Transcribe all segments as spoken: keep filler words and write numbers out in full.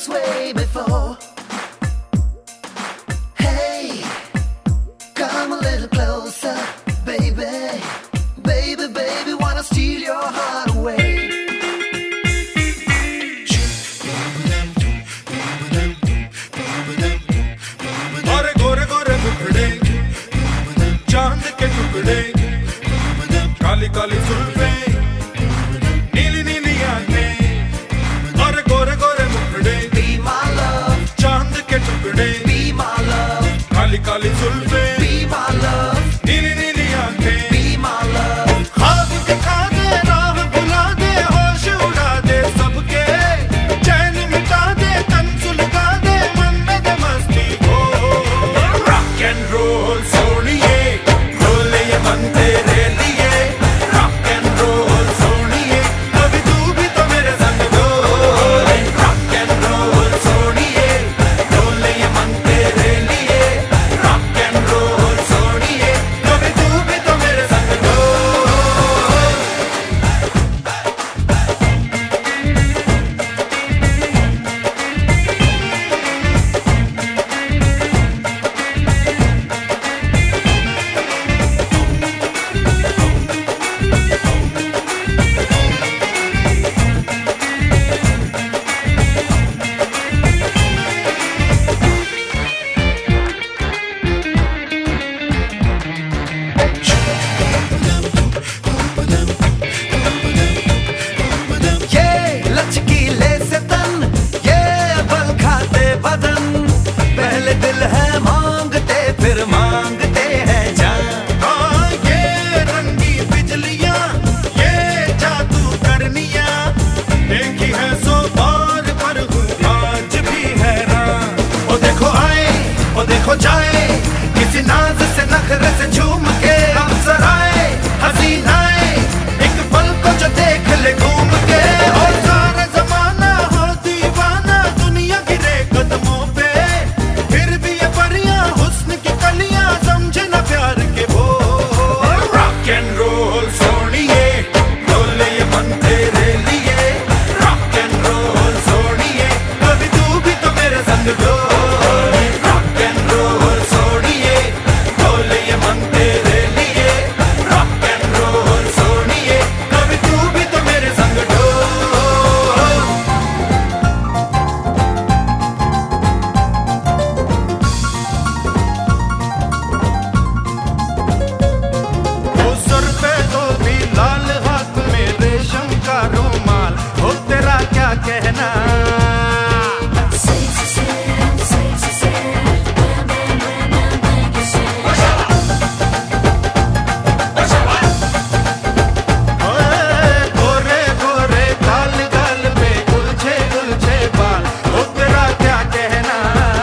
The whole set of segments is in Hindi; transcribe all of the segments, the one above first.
this way before. Hey, come a little closer, baby. Baby, baby, wanna steal your heart away. गोरे गोरे गोरे टुकड़े, चांद के टुकड़े, काली काली जुल्फें, नीली नीली आंखें, गोरे गोरे गोरे टुकड़े, Be my love, चांद के टुकड़े, be my love, Kali Kali जुल्फें, be my love, नीली नीली आंखें, be my love. ख्वाब दिखा दे, राह बुला दे, होश उड़ा दे सबके, चैन मिटा दे, तन सुलगा दे, मन में दे मस्ती हो। Rock and roll सोनिए, ढोले ये मन तेरे लिए, rock and roll सोनिए, कभी तू भी तो मेरे संग डोले। Rock and roll सोनिए, ढोले ये मन तेरे लिए, rock and roll सोनिए, कभी तू भी तो मेरे संग डोले। ये लचकीले से तन, ये बल खाते बदन, पहले दिल है मांगते फिर मांगते हैं जान। हाँ, ये रंगी बिजलियां, ये जादू करनियां, देखी है सौ बार पर हूँ आज भी हैरान। ओ देखो आए, ओ देखो जाए, किसी नाज से नखरे से झूम के अवसर आए, हसीनाए एक पल को जो देख ले घूम के। और सारा जमाना हो दीवाना, दुनिया गिरे कदमों पे, फिर भी ये परियां हुस्न की कलियां समझे न प्यार के बोल। रॉक एंड रोल सोनिए, ढोले ये मन तेरे लिए, रॉक एंड रोल सोनिए, कभी तू भी तो मेरे संग डोले। रॉक एंड रोल सोनिए, ढोले ये मन तेरे लिए, रॉक एंड रोल सोनिए, कभी तू भी तो मेरे संग डोले। वो सर पे तो भी लाल, हाथ में रेशम का रुमाल, हो तेरा क्या कहना। ओए, गोरे गोरे काल गाल पे उलझे उलझे बाल, हो तेरा क्या कहना।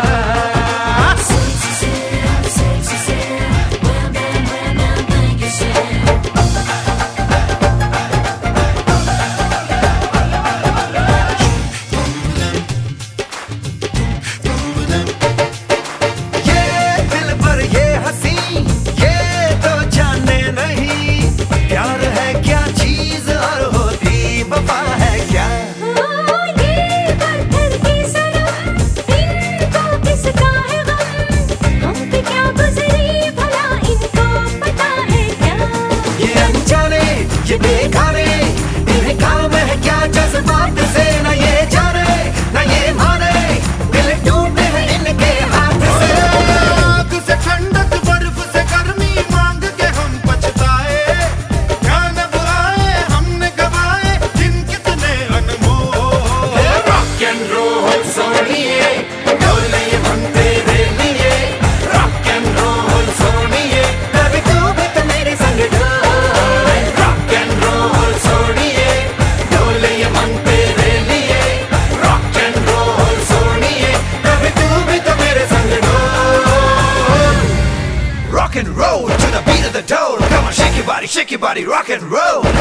ये दिल पर ये हंसी, ये तो जाने नहीं, प्यार है क्या चीज और होती वफा है क्या। ये पत्थर की सनम, इनको किसका है गम, हम पे क्या गुजरी भला इनको पता है क्या। ये अनजाने, ये बेगाने, इन्हें काम है क्या जज्बात से न ये जाने न ये माने, दिल टूटे हैं इनके हाथ से। आग से ठंडक, बर्फ से गर्मी मांग के हम पछताए, क्या नब आए हमने गवाए दिन कितने अनमोल। रॉक एंड रोल सोनिए, ढोले ये मन तेरे लिए, रॉक एंड रोल सोनिए, कभी तू भी तो मेरे संग डोले। रॉक एंड रोल सोनिए, ढोले ये मन तेरे लिए, रॉक एंड रोल सोनिए, कभी तू भी तो मेरे संग डोल। Rock and roll to the beat of the dole. Come on, shake your body, shake your body, rock and roll.